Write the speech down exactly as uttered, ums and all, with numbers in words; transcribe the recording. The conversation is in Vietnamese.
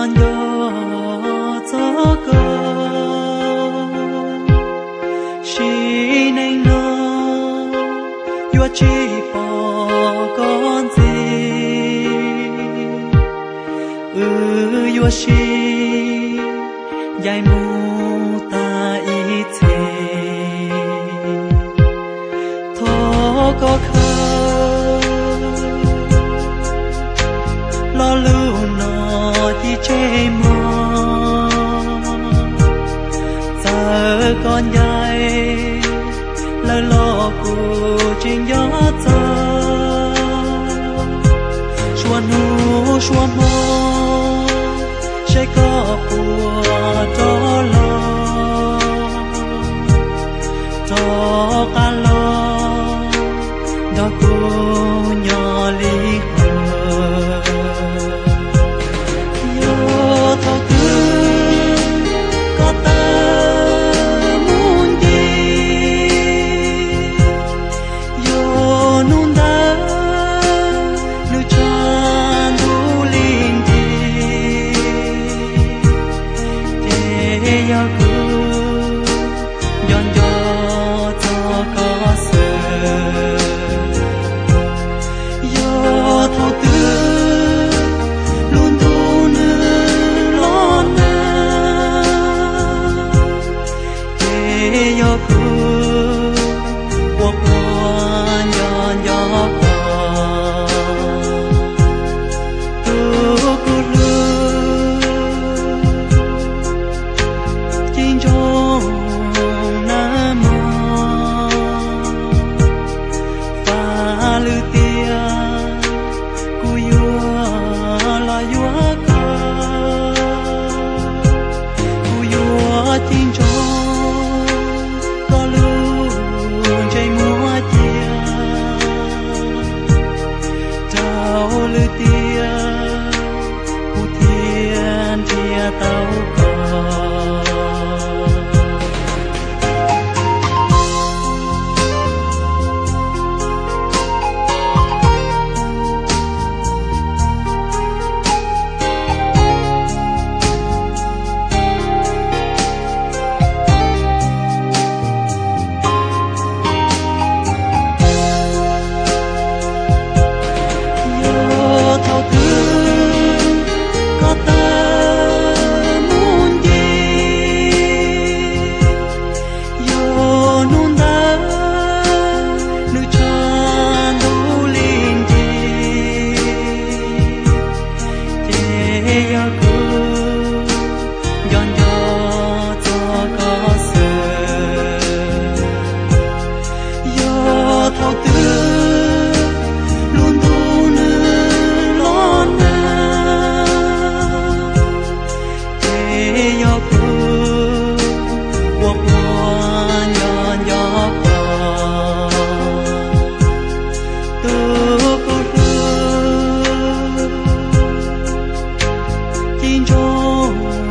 nhon yo cho cơ chỉ nên nó yo chỉ bỏ con gì ừ yo chỉ dài mu ta ít thế thô có khơi lo lưu nó đi chơi mơ giờ con dài lời lo của trên gió giờ xua nu xua mơ sẽ có của cho lo cho cả lo đó cô nhỏ lý hờ yo thọ cứ có ta muốn đi yo nung đá nữ chan du linh đi để yo cứ yon yo cho có sự yo thọ cứ luôn tu nữ lo na để yo cứ cuộc hoa yon yo có tu cứ lưu chính trong nam mô và lưu tia cu yua la yua ca cu yua chính trong có lưu chạy mua chia trao lưu tia cu thiên chia tao có chính trong